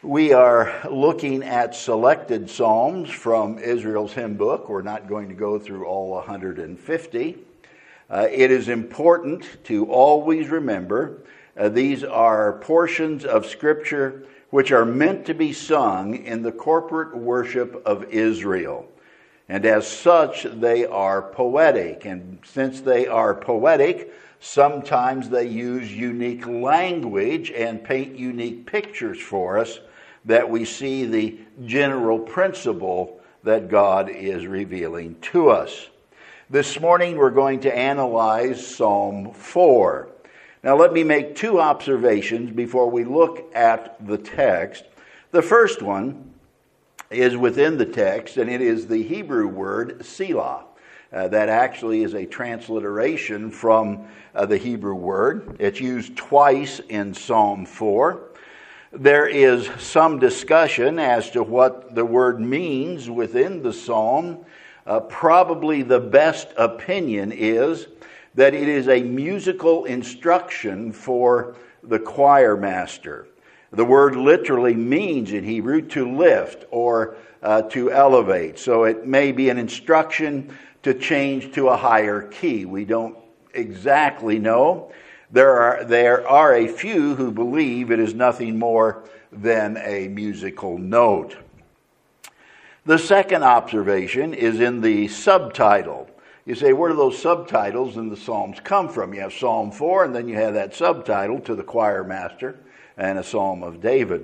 We are looking at selected psalms from Israel's hymn book. We're not going to go through all 150. It is important to always remember these are portions of Scripture which are meant to be sung in the corporate worship of Israel. And as such, they are poetic. And since they are poetic, sometimes they use unique language and paint unique pictures for us that we see the general principle that God is revealing to us. This morning we're going to analyze Psalm 4. Now let me make two observations before we look at the text. The first one is within the text, and it is the Hebrew word Selah. That actually is a transliteration from the Hebrew word. It's used twice in Psalm 4. There is some discussion as to what the word means within the psalm. Probably the best opinion is that it is a musical instruction for the choir master. The word literally means in Hebrew to lift or to elevate. So it may be an instruction to change to a higher key. We don't exactly know. There are a few who believe it is nothing more than a musical note. The second observation is in the subtitle. You say, where do those subtitles in the Psalms come from? You have Psalm 4, and then you have that subtitle to the choir master and a Psalm of David.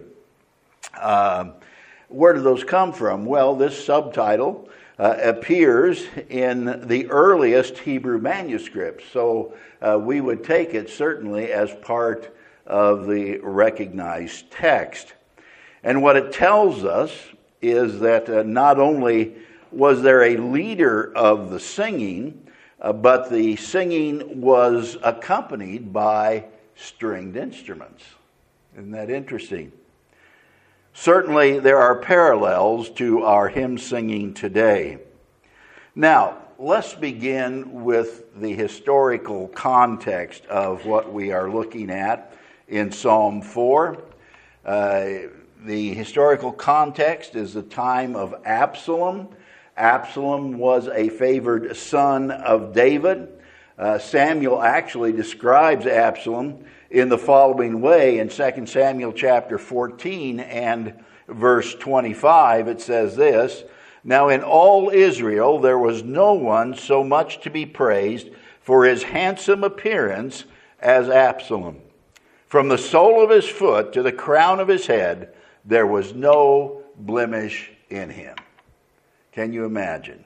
Where do those come from? Well, this subtitle appears in the earliest Hebrew manuscripts. So we would take it certainly as part of the recognized text. And what it tells us is that not only was there a leader of the singing, but the singing was accompanied by stringed instruments. Isn't that interesting? Certainly there are parallels to our hymn singing today. Now, let's begin with the historical context of what we are looking at in Psalm 4. The historical context is the time of Absalom. Absalom was a favored son of David. Samuel actually describes Absalom in the following way. In 2 Samuel chapter 14 and verse 25, it says this, "Now in all Israel there was no one so much to be praised for his handsome appearance as Absalom. From the sole of his foot to the crown of his head, there was no blemish in him." Can you imagine?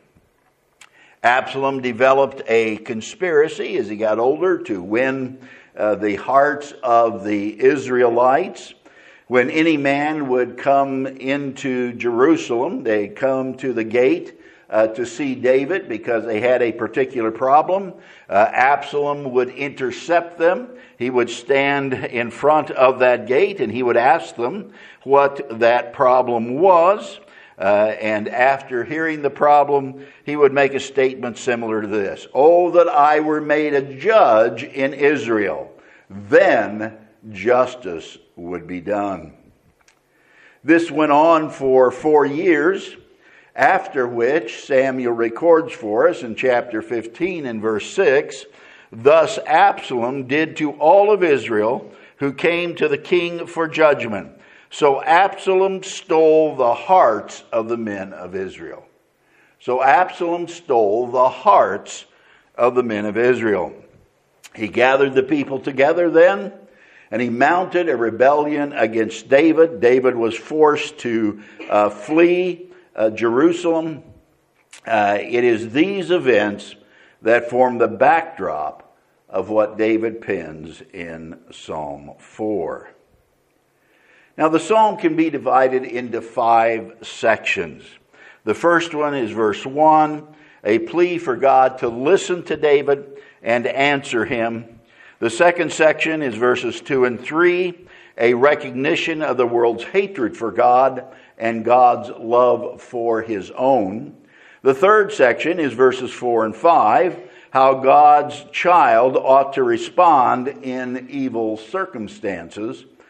Absalom developed a conspiracy as he got older to win the hearts of the Israelites. When any man would come into Jerusalem, they'd come to the gate to see David because they had a particular problem. Absalom would intercept them. He would stand in front of that gate and he would ask them what that problem was. And after hearing the problem, he would make a statement similar to this: "Oh, that I were made a judge in Israel, then justice would be done." This went on for 4 years, after which Samuel records for us in chapter 15 and verse 6, "Thus Absalom did to all of Israel who came to the king for judgment. So Absalom stole the hearts of the men of Israel." So Absalom stole the hearts of the men of Israel. He gathered the people together then, and he mounted a rebellion against David. David was forced to flee Jerusalem. It is these events that form the backdrop of what David pens in Psalm 4. Now, the psalm can be divided into 5 sections. The first one is verse 1, a plea for God to listen to David and answer him. The second section is verses 2 and 3, a recognition of the world's hatred for God and God's love for his own. The third section is verses 4 and 5, how God's child ought to respond in evil circumstances.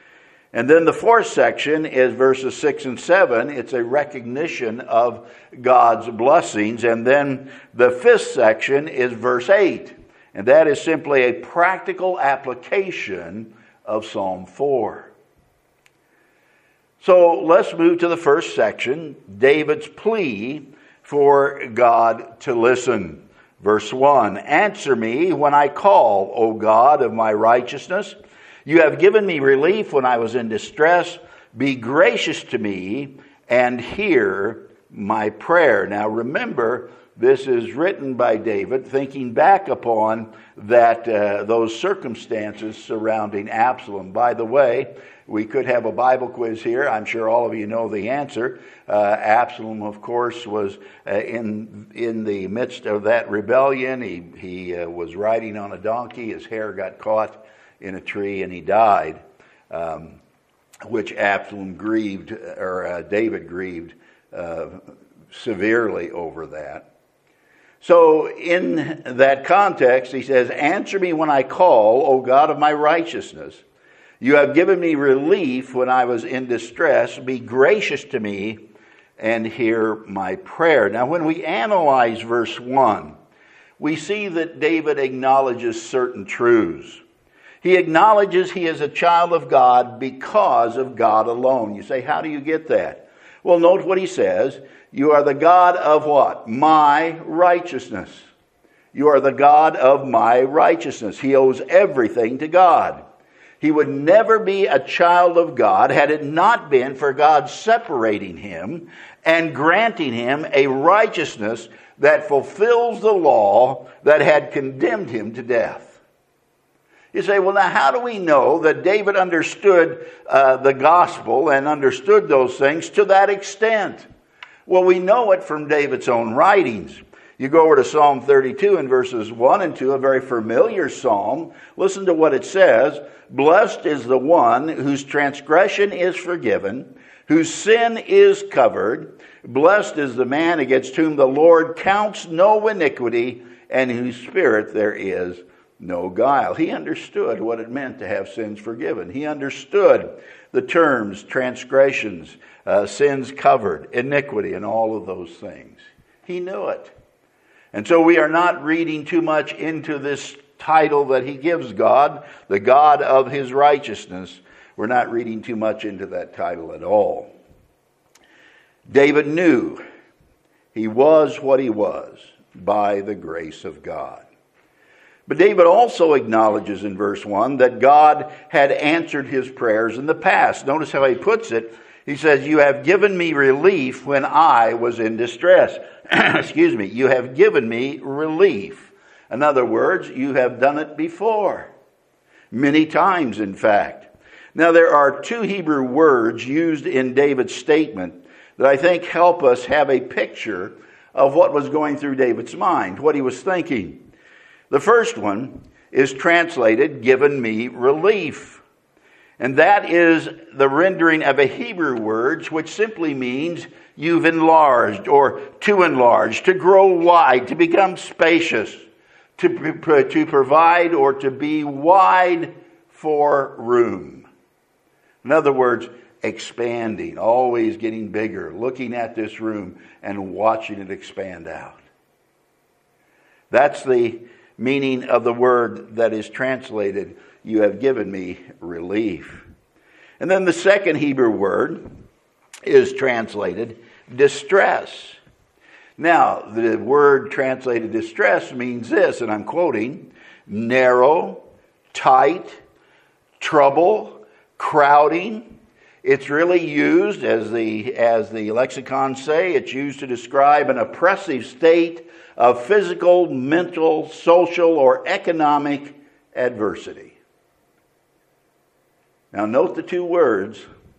And then the fourth section is verses 6 and 7. It's a recognition of God's blessings. And then the fifth section is verse 8. And that is simply a practical application of Psalm 4. So let's move to the first section, David's plea for God to listen. Verse 1, answer me when I call, O God of my righteousness. You have given me relief when I was in distress. Be gracious to me and hear my prayer. Now remember, this is written by David thinking back upon those circumstances surrounding Absalom. By the way, we could have a Bible quiz here. I'm sure all of you know the answer. Absalom, of course, was in the midst of that rebellion. He was riding on a donkey. His hair got caught in a tree and he died, which Absalom grieved, or David grieved severely over that. So in that context, he says, answer me when I call, O God of my righteousness. You have given me relief when I was in distress. Be gracious to me and hear my prayer. Now, when we analyze verse 1, we see that David acknowledges certain truths. He acknowledges he is a child of God because of God alone. You say, how do you get that? Well, note what he says. You are the God of what? My righteousness. You are the God of my righteousness. He owes everything to God. He would never be a child of God had it not been for God separating him and granting him a righteousness that fulfills the law that had condemned him to death. You say, well, now how do we know that David understood the gospel and understood those things to that extent? Well, we know it from David's own writings. You go over to Psalm 32 in verses 1 and 2, a very familiar psalm. Listen to what it says. Blessed is the one whose transgression is forgiven, whose sin is covered. Blessed is the man against whom the Lord counts no iniquity, and whose spirit there is no guile. He understood what it meant to have sins forgiven. He understood the terms, transgressions, sins covered, iniquity, and all of those things. He knew it. And so we are not reading too much into this title that he gives God, the God of his righteousness. We're not reading too much into that title at all. David knew he was what he was by the grace of God. But David also acknowledges in verse 1 that God had answered his prayers in the past. Notice how he puts it. He says, you have given me relief when I was in distress. Excuse me. You have given me relief. In other words, you have done it before. Many times, in fact. Now, there are two Hebrew words used in David's statement that I think help us have a picture of what was going through David's mind, what he was thinking. The first one is translated, given me relief. And that is the rendering of a Hebrew word, which simply means you've enlarged or to enlarge, to grow wide, to become spacious, to provide or to be wide for room. In other words, expanding, always getting bigger, looking at this room and watching it expand out. That's the meaning of the word that is translated, you have given me relief. And then the second Hebrew word is translated distress. Now, the word translated distress means this, and I'm quoting, narrow, tight, trouble, crowding. It's really used, as the lexicons say, it's used to describe an oppressive state of physical, mental, social, or economic adversity. Now note the two words.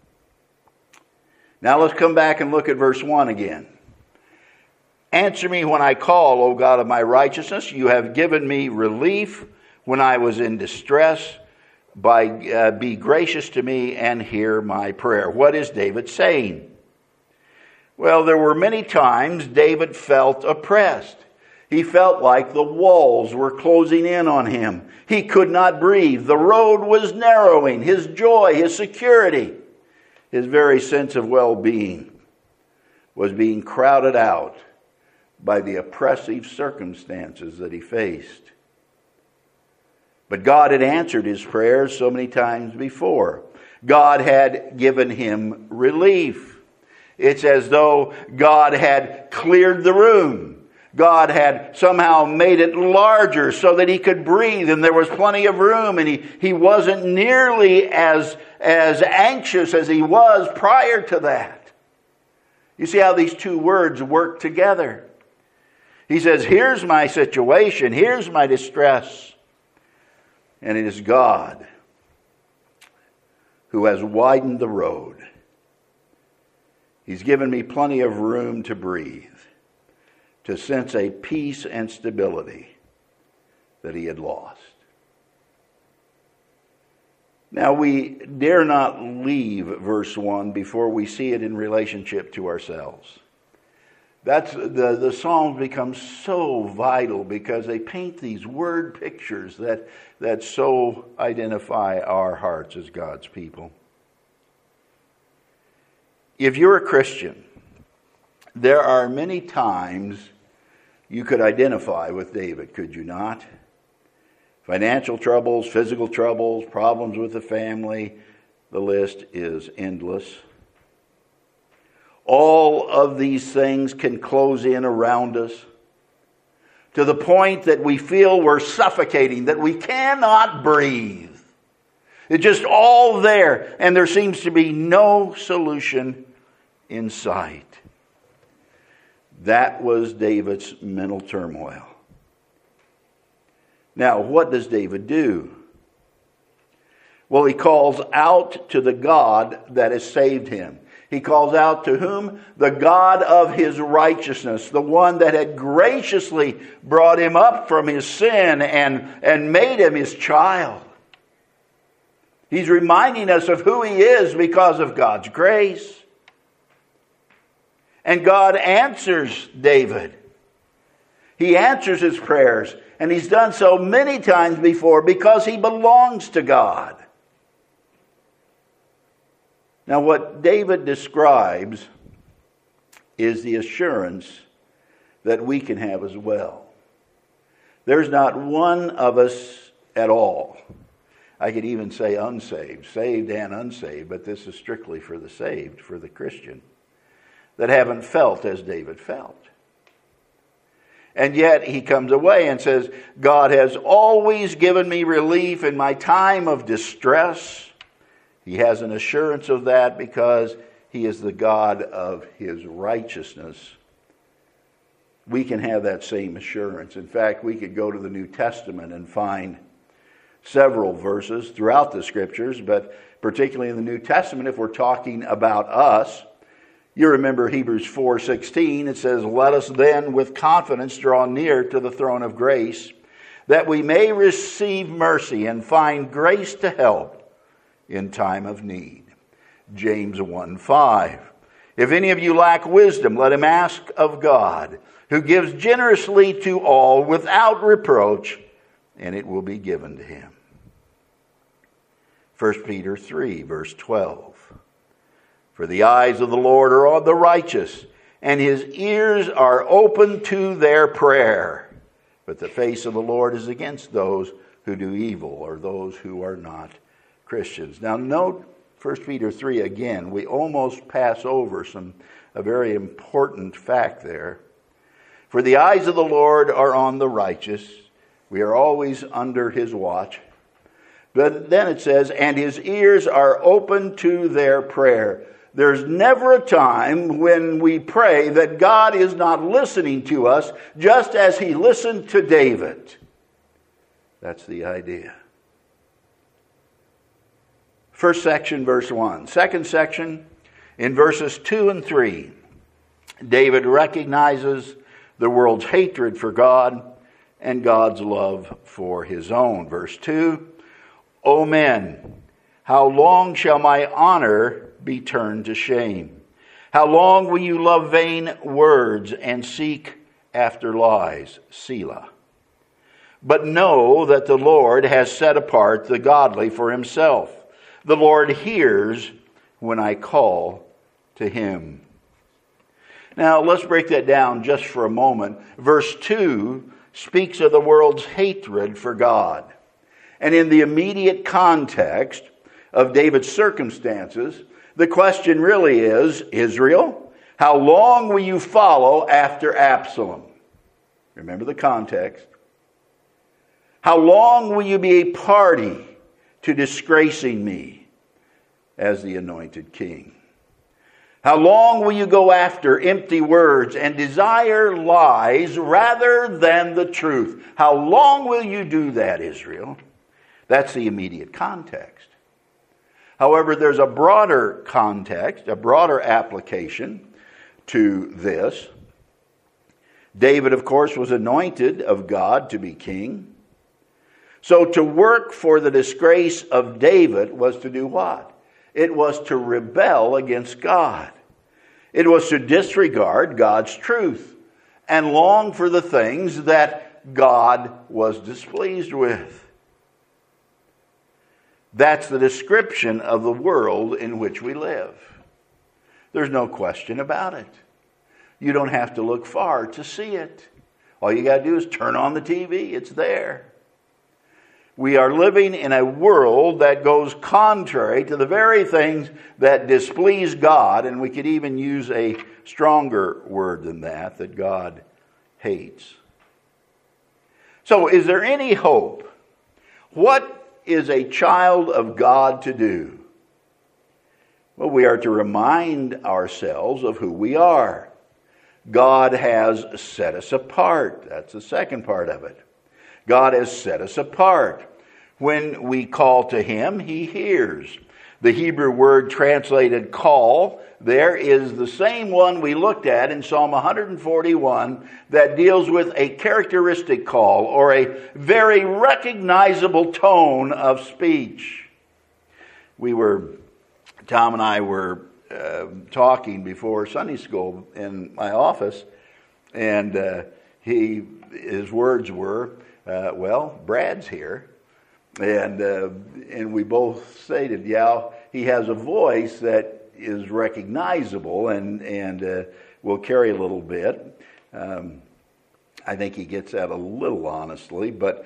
Now let's come back and look at verse 1 again. Answer me when I call, O God of my righteousness. You have given me relief when I was in distress. Be gracious to me and hear my prayer. What is David saying? Well, there were many times David felt oppressed. He felt like the walls were closing in on him. He could not breathe. The road was narrowing. His joy, his security, his very sense of well-being was being crowded out by the oppressive circumstances that he faced. But God had answered his prayers so many times before. God had given him relief. It's as though God had cleared the room. God had somehow made it larger so that he could breathe, and there was plenty of room, and he wasn't nearly as anxious as he was prior to that. You see how these two words work together. He says, here's my situation, here's my distress. And it is God who has widened the road. He's given me plenty of room to breathe, to sense a peace and stability that he had lost. Now, we dare not leave verse 1 before we see it in relationship to ourselves. That's the Psalms become so vital because they paint these word pictures that so identify our hearts as God's people. If you're a Christian, there are many times you could identify with David, could you not? Financial troubles, physical troubles, problems with the family, the list is endless. All of these things can close in around us to the point that we feel we're suffocating, that we cannot breathe. It's just all there, and there seems to be no solution in sight. That was David's mental turmoil. Now, what does David do? Well, he calls out to the God that has saved him. He calls out to whom? The God of his righteousness, the one that had graciously brought him up from his sin and made him his child. He's reminding us of who he is because of God's grace. And God answers David. He answers his prayers, and he's done so many times before because he belongs to God. Now, what David describes is the assurance that we can have as well. There's not one of us at all. I could even say unsaved, saved and unsaved, but this is strictly for the saved, for the Christian, that haven't felt as David felt. And yet he comes away and says, God has always given me relief in my time of distress. He has an assurance of that because he is the God of his righteousness. We can have that same assurance. In fact, we could go to the New Testament and find several verses throughout the Scriptures, but particularly in the New Testament, if we're talking about us, you remember Hebrews 4:16, it says, let us then with confidence draw near to the throne of grace, that we may receive mercy and find grace to help in time of need. James 1:5, if any of you lack wisdom, let him ask of God, who gives generously to all without reproach, and it will be given to him. 1 Peter 3, verse 12, for the eyes of the Lord are on the righteous, and his ears are open to their prayer. But the face of the Lord is against those who do evil, or those who are not Christians. Now note 1 Peter 3 again. We almost pass over a very important fact there. For the eyes of the Lord are on the righteous. We are always under his watch. But then it says, and his ears are open to their prayer. There's never a time when we pray that God is not listening to us, just as he listened to David. That's the idea. First section, verse 1. Second section, in verses 2 and 3, David recognizes the world's hatred for God and God's love for his own. Verse 2, O men, how long shall my honor be turned to shame? How long will you love vain words and seek after lies, Selah. But know that the Lord has set apart the godly for himself. The Lord hears when I call to him. Now, let's break that down just for a moment. Verse 2 speaks of the world's hatred for God. And in the immediate context of David's circumstances, the question really is, Israel, how long will you follow after Absalom? Remember the context. How long will you be a party to disgracing me as the anointed king? How long will you go after empty words and desire lies rather than the truth? How long will you do that, Israel? That's the immediate context. However, there's a broader context, a broader application to this. David, of course, was anointed of God to be king. So to work for the disgrace of David was to do what? It was to rebel against God. It was to disregard God's truth and long for the things that God was displeased with. That's the description of the world in which we live. There's no question about it. You don't have to look far to see it. All you got to do is turn on the TV. It's there. We are living in a world that goes contrary to the very things that displease God, and we could even use a stronger word than that God hates. So, is there any hope? What is a child of God to do? Well, we are to remind ourselves of who we are. God has set us apart. That's the second part of it. God has set us apart. When we call to him, he hears. The Hebrew word translated call there is the same one we looked at in Psalm 141 that deals with a characteristic call or a very recognizable tone of speech. Tom and I were talking before Sunday school in my office, and his words were, well, Brad's here. And we both stated, yeah, he has a voice that is recognizable and will carry a little bit. I think he gets that a little honestly, but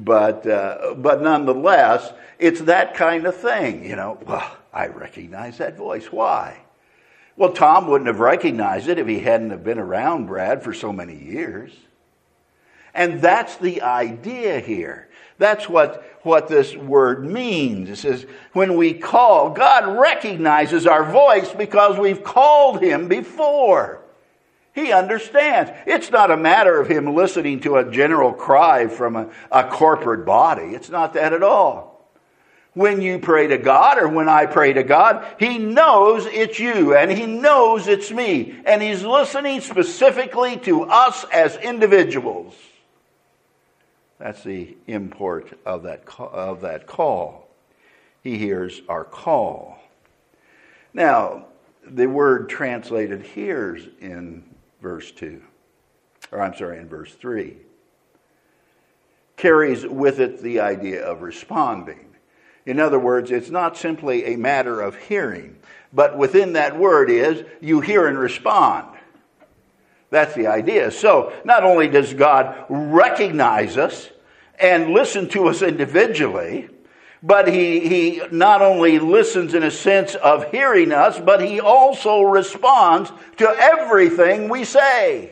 nonetheless, it's that kind of thing. You know, well, I recognize that voice. Why? Well, Tom wouldn't have recognized it if he hadn't have been around Brad for so many years. And that's the idea here. That's what this word means. It says, when we call, God recognizes our voice because we've called him before. He understands. It's not a matter of him listening to a general cry from a corporate body. It's not that at all. When you pray to God, or when I pray to God, he knows it's you, and he knows it's me, and he's listening specifically to us as individuals. That's the import of that call. He hears our call. Now, the word translated hears in verse 2, in verse 3, carries with it the idea of responding. In other words, it's not simply a matter of hearing, but within that word is you hear and respond. That's the idea. So, not only does God recognize us and listen to us individually, but he not only listens in a sense of hearing us, but he also responds to everything we say.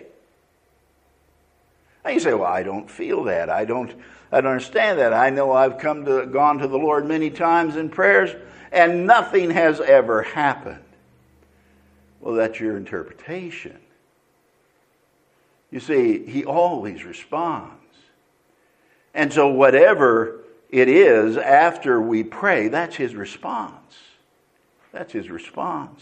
Now you say, well, I don't feel that. I don't understand that. I know I've gone to the Lord many times in prayers, and nothing has ever happened. Well, that's your interpretation. You see, he always responds. And so whatever it is after we pray, that's his response. That's his response.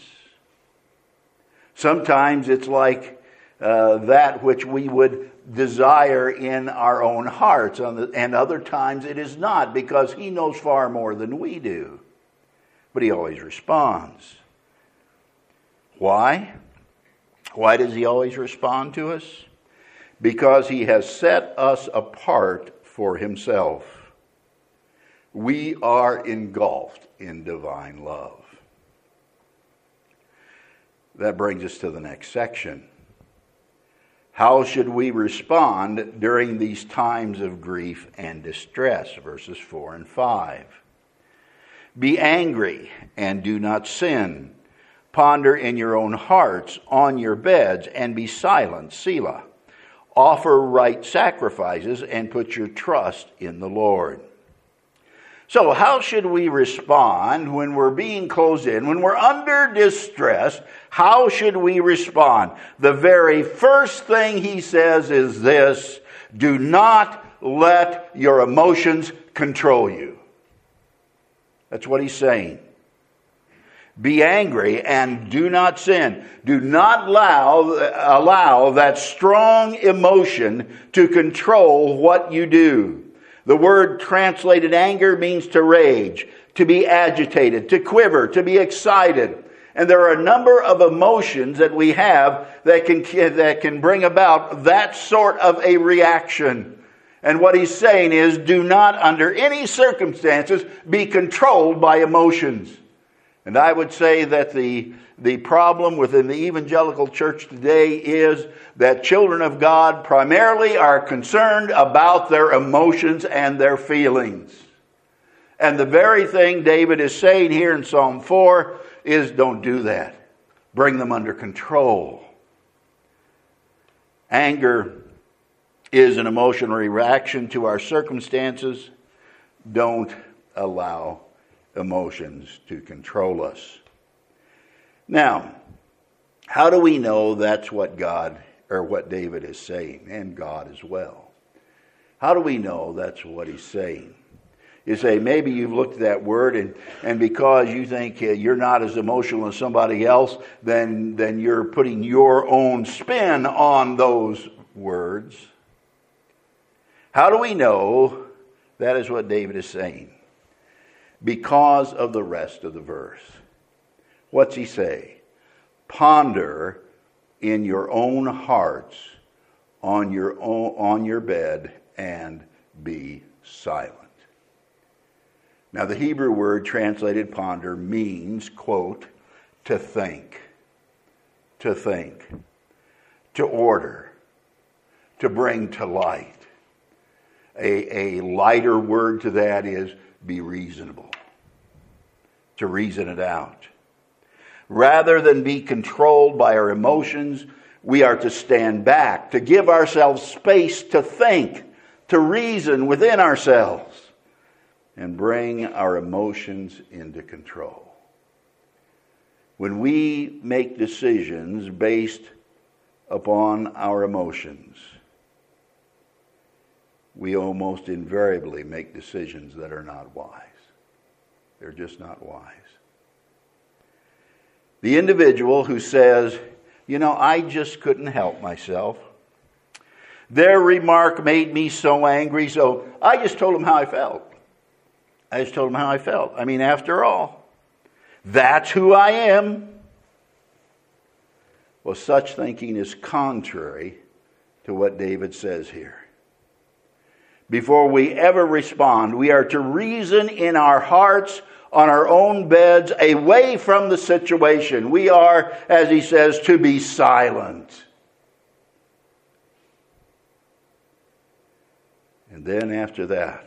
Sometimes it's like that which we would desire in our own hearts, and other times it is not, because he knows far more than we do. But he always responds. Why? Why does he always respond to us? because he has set us apart for himself. We are engulfed in divine love. That brings us to the next section. How should we respond during these times of grief and distress? Verses 4 and 5. Be angry and do not sin. Ponder in your own hearts on your beds and be silent, Selah. Offer right sacrifices and put your trust in the Lord. So how should we respond when we're being closed in, when we're under distress? How should we respond? The very first thing he says is this: do not let your emotions control you. That's what he's saying. Be angry and do not sin. Do not allow that strong emotion to control what you do. The word translated anger means to rage, to be agitated, to quiver, to be excited. And there are a number of emotions that we have that can bring about that sort of a reaction. And what he's saying is, do not under any circumstances be controlled by emotions. And I would say that the problem within the evangelical church today is that children of God primarily are concerned about their emotions and their feelings. And the very thing David is saying here in Psalm 4 is, don't do that. Bring them under control. Anger is an emotional reaction to our circumstances. Don't allow emotions to control us. Now, how do we know that's what God or what David is saying, and God as well? How do we know that's what he's saying? You say, maybe you've looked at that word and because you think you're not as emotional as somebody else, then you're putting your own spin on those words. How do we know that is what David is saying? Because of the rest of the verse. What's he say? Ponder in your own hearts on your bed and be silent. Now the Hebrew word translated ponder means, quote, to think, to order, to bring to light. A lighter word to that is be reasonable, to reason it out. Rather than be controlled by our emotions, we are to stand back, to give ourselves space to think, to reason within ourselves, and bring our emotions into control. When we make decisions based upon our emotions, we almost invariably make decisions that are not wise. They're just not wise. The individual who says, I just couldn't help myself. Their remark made me so angry, so I just told them how I felt. I mean, after all, that's who I am. Well, such thinking is contrary to what David says here. Before we ever respond, we are to reason in our hearts on our own beds away from the situation. We are, as he says, to be silent. And then after that,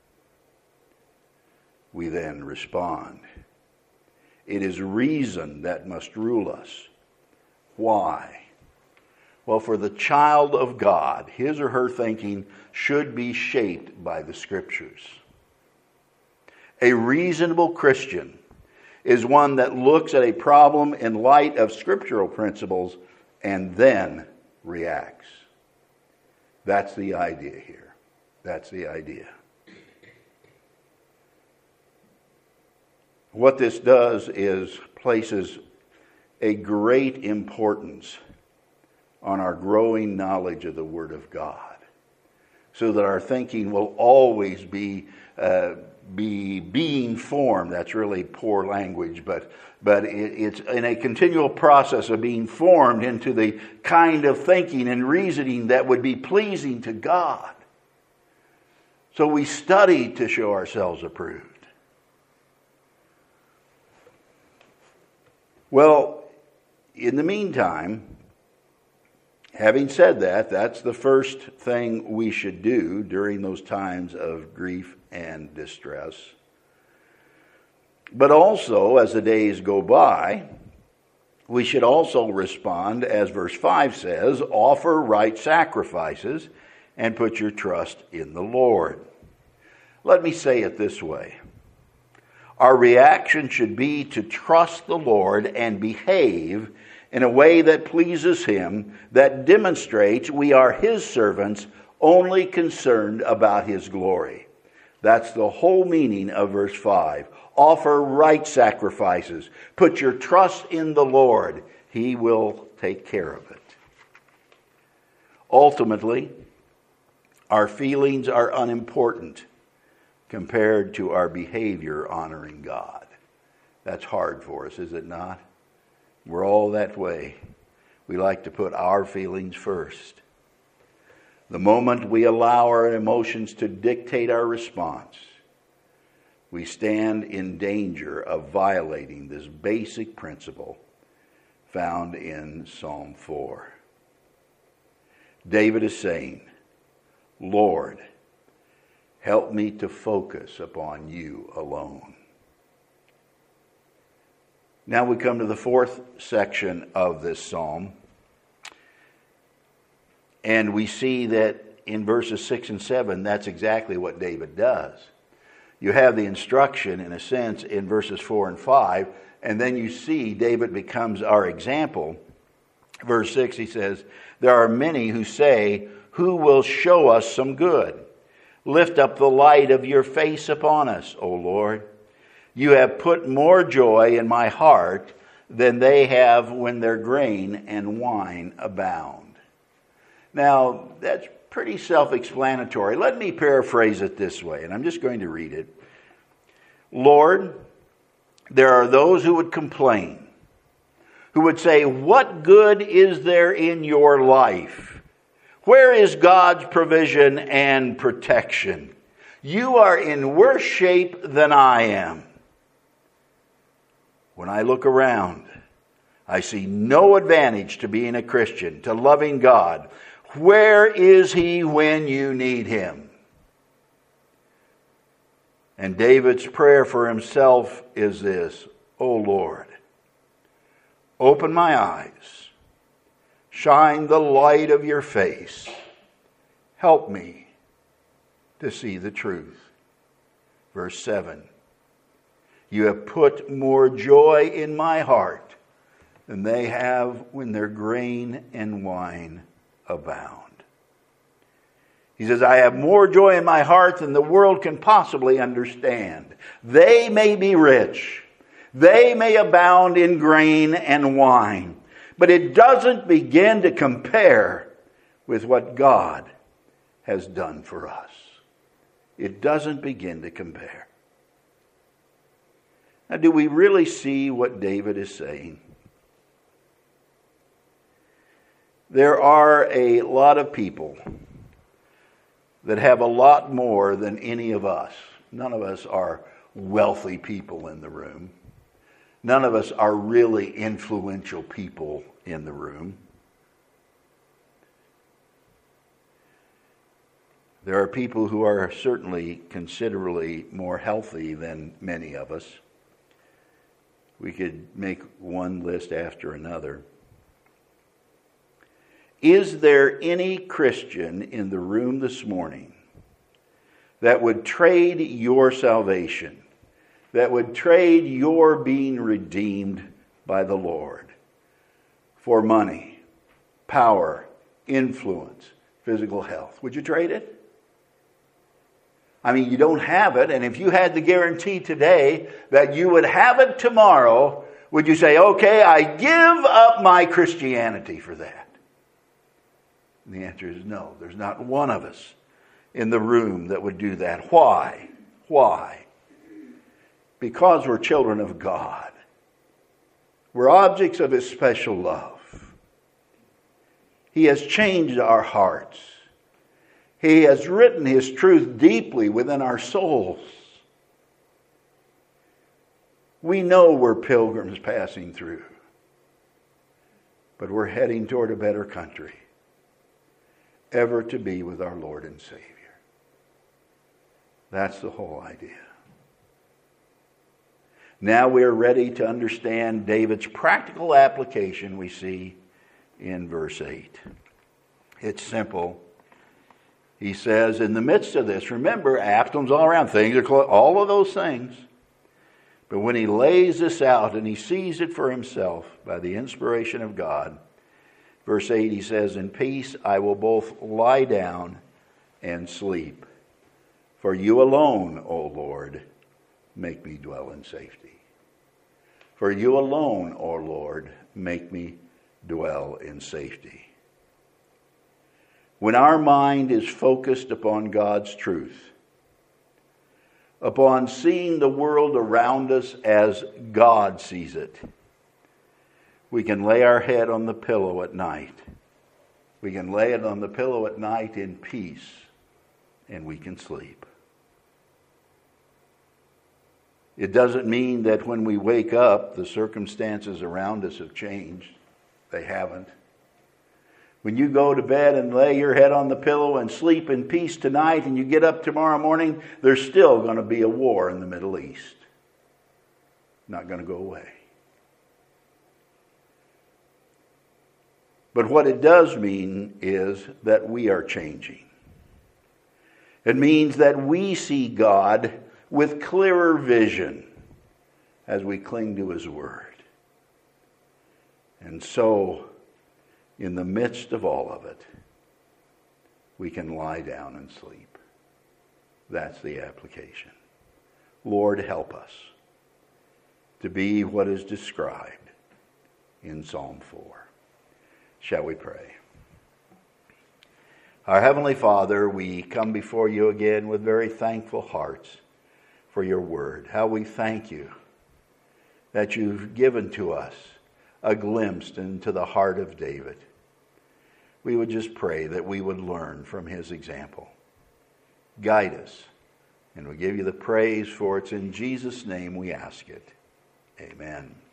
we then respond. It is reason that must rule us. Why? Well, for the child of God, his or her thinking should be shaped by the Scriptures. A reasonable Christian is one that looks at a problem in light of scriptural principles and then reacts. That's the idea here. That's the idea. What this does is places a great importance on our growing knowledge of the Word of God, so that our thinking will always be be being formed. That's really poor language, but it's in a continual process of being formed into the kind of thinking and reasoning that would be pleasing to God. So we study to show ourselves approved. Well, in the meantime, having said that, that's the first thing we should do during those times of grief and distress. But also, as the days go by, we should also respond, as verse 5 says, offer right sacrifices and put your trust in the Lord. Let me say it this way. Our reaction should be to trust the Lord and behave in a way that pleases Him, that demonstrates we are His servants, only concerned about His glory. That's the whole meaning of verse 5. Offer right sacrifices. Put your trust in the Lord. He will take care of it. Ultimately, our feelings are unimportant compared to our behavior honoring God. That's hard for us, is it not? We're all that way. We like to put our feelings first. The moment we allow our emotions to dictate our response, we stand in danger of violating this basic principle found in Psalm 4. David is saying, Lord, help me to focus upon you alone. Now we come to the fourth section of this psalm. And we see that in verses 6 and 7, that's exactly what David does. You have the instruction, in a sense, in verses 4 and 5, and then you see David becomes our example. Verse 6, he says, there are many who say, who will show us some good? Lift up the light of your face upon us, O Lord. You have put more joy in my heart than they have when their grain and wine abound. Now, that's pretty self-explanatory. Let me paraphrase it this way, and I'm just going to read it. Lord, there are those who would complain, who would say, what good is there in your life? Where is God's provision and protection? You are in worse shape than I am. When I look around, I see no advantage to being a Christian, to loving God. Where is He when you need Him? And David's prayer for himself is this, O Lord, open my eyes, shine the light of your face, help me to see the truth. Verse 7, you have put more joy in my heart than they have when their grain and wine abound. He says, I have more joy in my heart than the world can possibly understand. They may be rich. They may abound in grain and wine. But it doesn't begin to compare with what God has done for us. It doesn't begin to compare. Now, do we really see what David is saying? There are a lot of people that have a lot more than any of us. None of us are wealthy people in the room. None of us are really influential people in the room. There are people who are certainly considerably more healthy than many of us. We could make one list after another. Is there any Christian in the room this morning that would trade your salvation, that would trade your being redeemed by the Lord for money, power, influence, physical health? Would you trade it? I mean, you don't have it, and if you had the guarantee today that you would have it tomorrow, would you say, okay, I give up my Christianity for that? And the answer is no. There's not one of us in the room that would do that. Why? Why? because we're children of God. We're objects of His special love. He has changed our hearts. He has written His truth deeply within our souls. We know we're pilgrims passing through, but we're heading toward a better country, ever to be with our Lord and Savior. That's the whole idea. Now we are ready to understand David's practical application we see in verse 8. It's simple. He says, in the midst of this, remember, Absalom's all around, things are close, all of those things. But when he lays this out and he sees it for himself by the inspiration of God, verse 8, he says, in peace I will both lie down and sleep. For you alone, O Lord, make me dwell in safety. For you alone, O Lord, make me dwell in safety. When our mind is focused upon God's truth, upon seeing the world around us as God sees it, we can lay our head on the pillow at night. We can lay it on the pillow at night in peace, and we can sleep. It doesn't mean that when we wake up, the circumstances around us have changed. They haven't. When you go to bed and lay your head on the pillow and sleep in peace tonight, and you get up tomorrow morning, there's still going to be a war in the Middle East. Not going to go away. But what it does mean is that we are changing. It means that we see God with clearer vision as we cling to His Word. And so, in the midst of all of it, we can lie down and sleep. That's the application. Lord, help us to be what is described in Psalm 4. Shall we pray? Our Heavenly Father, we come before you again with very thankful hearts for your word. How we thank you that you've given to us a glimpse into the heart of David. We would just pray that we would learn from his example. Guide us, and we give you the praise, for it's in Jesus' name we ask it. Amen.